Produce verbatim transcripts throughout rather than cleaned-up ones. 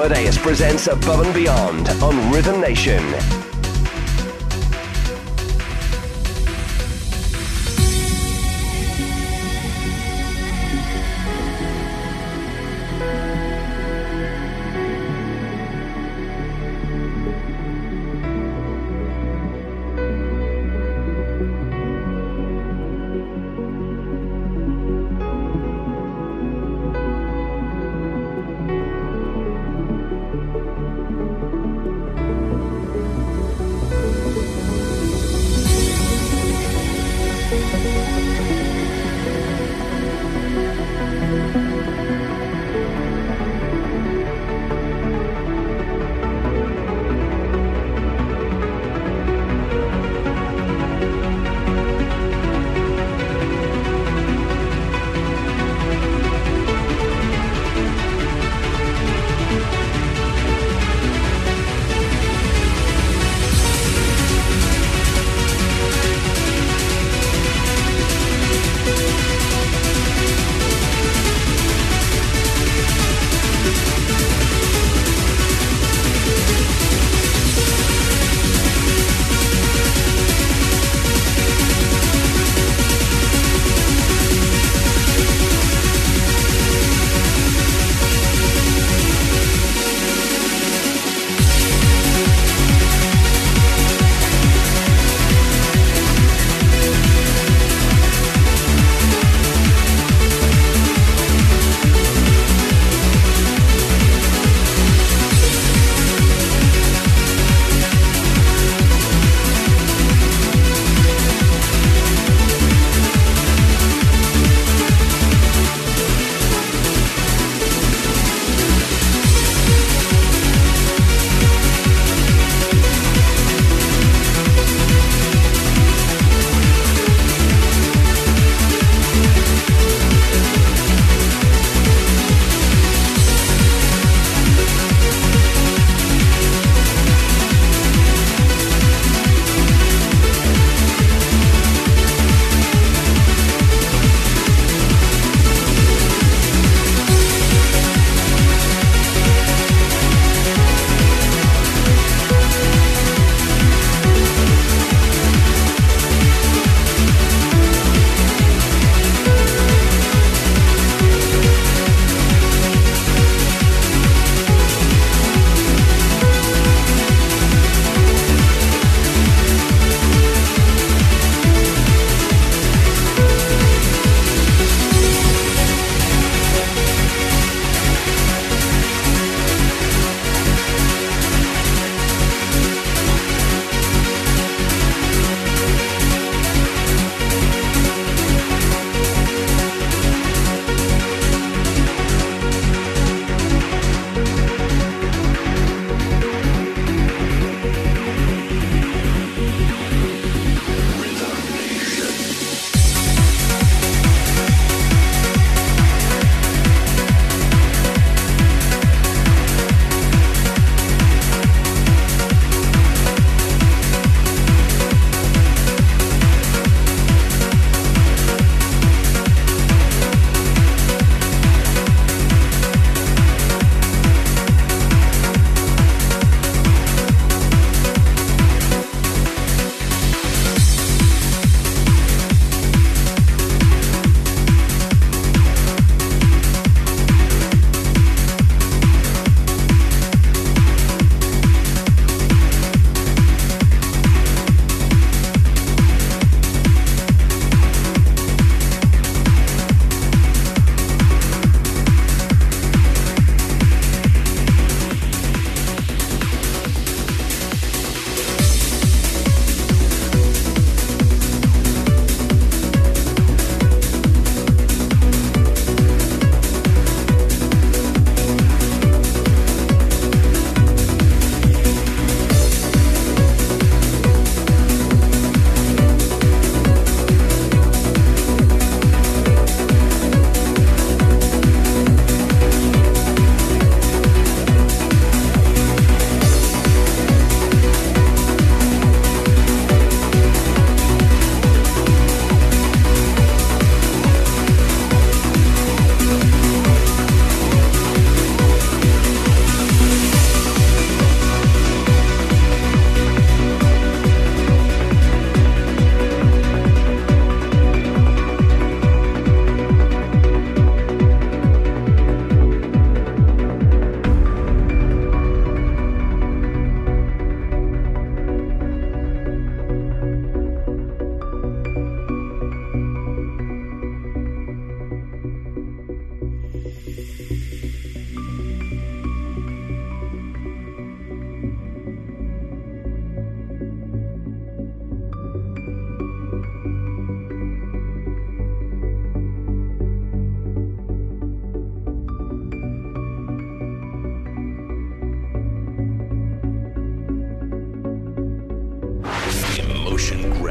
Amadeus presents Above and Beyond on Rhythm Nation.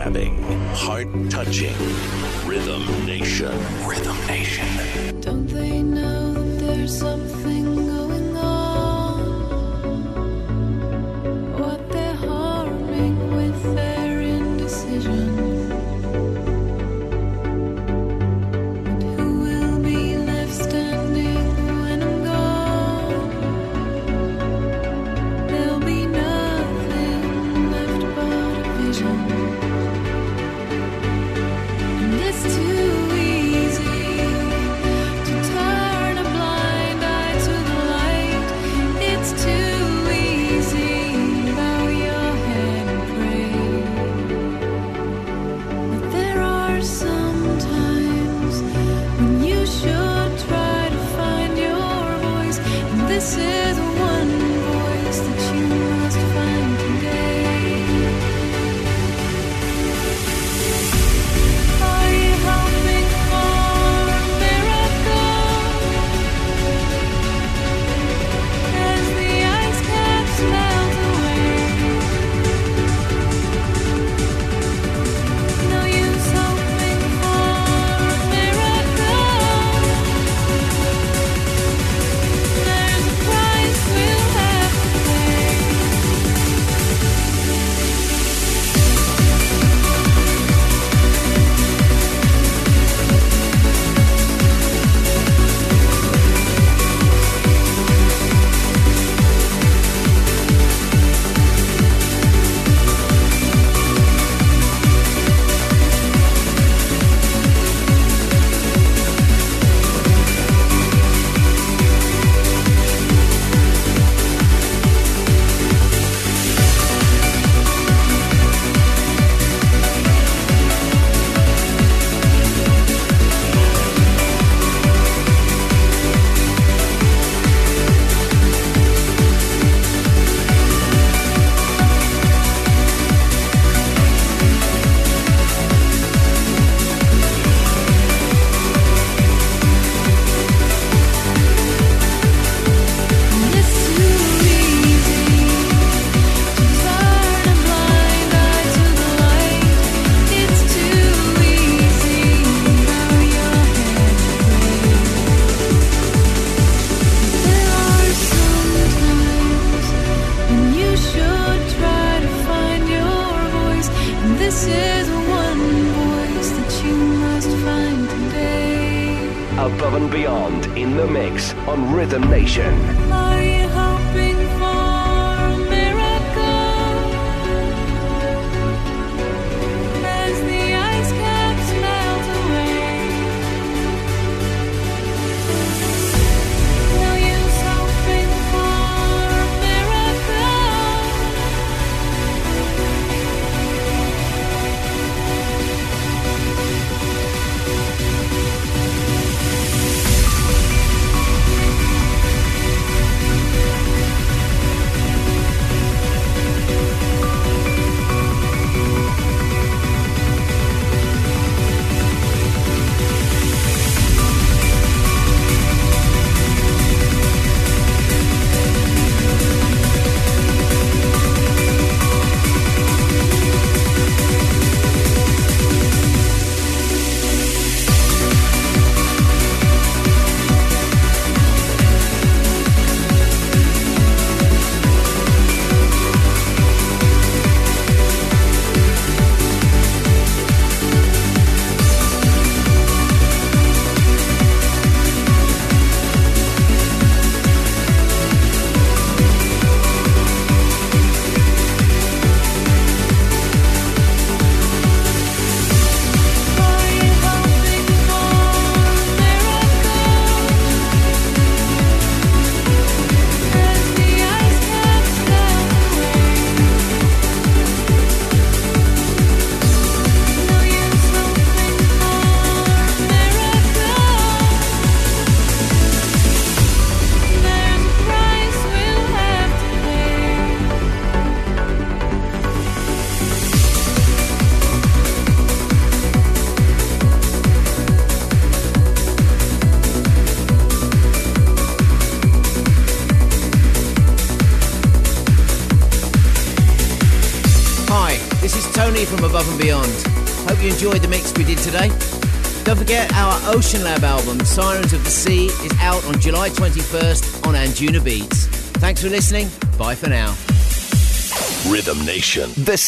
ear-grabbing, heart-touching. Rhythm Nation. Rhythm Nation. Don't they know that there's something going on? What they're harming with their indecision? And who will be left standing when I'm gone? There'll be nothing left but a vision. And it's too easy to turn a blind eye to the light. It's too easy to bow your head and pray. But there are some times when you should try to find your voice, and this is one voice that you must find today. Are you hoping for a miracle as the ice caps melt away? No use hoping for a miracle. There's a price we'll have to pay. And it's too easy to turn a blind eye to the light. It's too easy to bow your head and pray. There are some times when you should try to find your voice, and this is one voice that you must find today. Above and Beyond in the mix on Rhythm Nation. Are you hoping for a miracle as the ice caps melt away? No use hoping for a miracle. Above and Beyond. Hope you enjoyed the mix we did today. Don't forget our Ocean Lab album, Sirens of the Sea, is out on July twenty-first on Anjuna Beats. Thanks for listening. Bye for now. Rhythm Nation. The